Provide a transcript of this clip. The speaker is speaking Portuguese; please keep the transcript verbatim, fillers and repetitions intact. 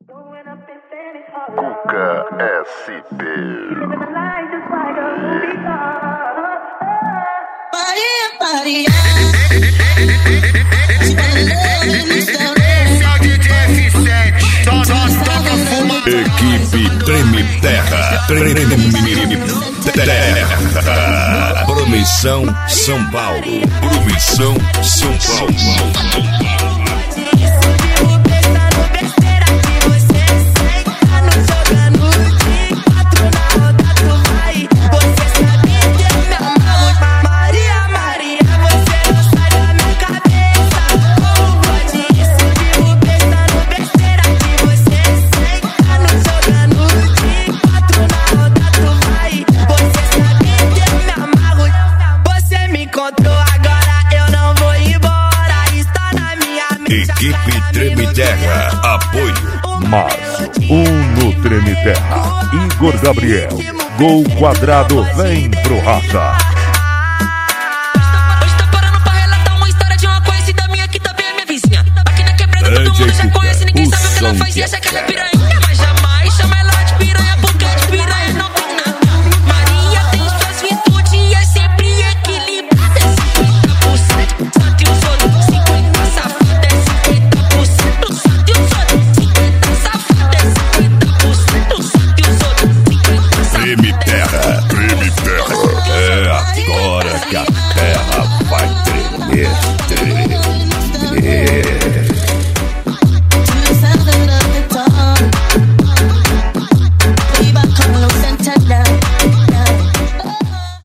Cuca S P. Maria, Equipe Treme Terra, Treme Terra. Promissão São Paulo. Promissão São Paulo. Equipe Treme Terra, apoio Márcio, um no Treme Terra. Igor Gabriel, gol quadrado, vem pro raça. Hoje tá parando pra relatar uma história de uma conhecida minha que também é minha vizinha. Aqui na quebrada todo mundo já conhece, ninguém sabe o que ela faz e acha que ela é piranha. Mas jamais chama ela de piranha, porque de piranha não tem nada. Maria tem suas virtudes e é sempre equilibrada. É cinquenta por cento, só que os outros cinquenta safada é cinquenta por cento, só que os outros cinquenta safada é cinquenta por cento, só que os outros cinquenta safada. Treme Terra, Treme Terra. É agora que a terra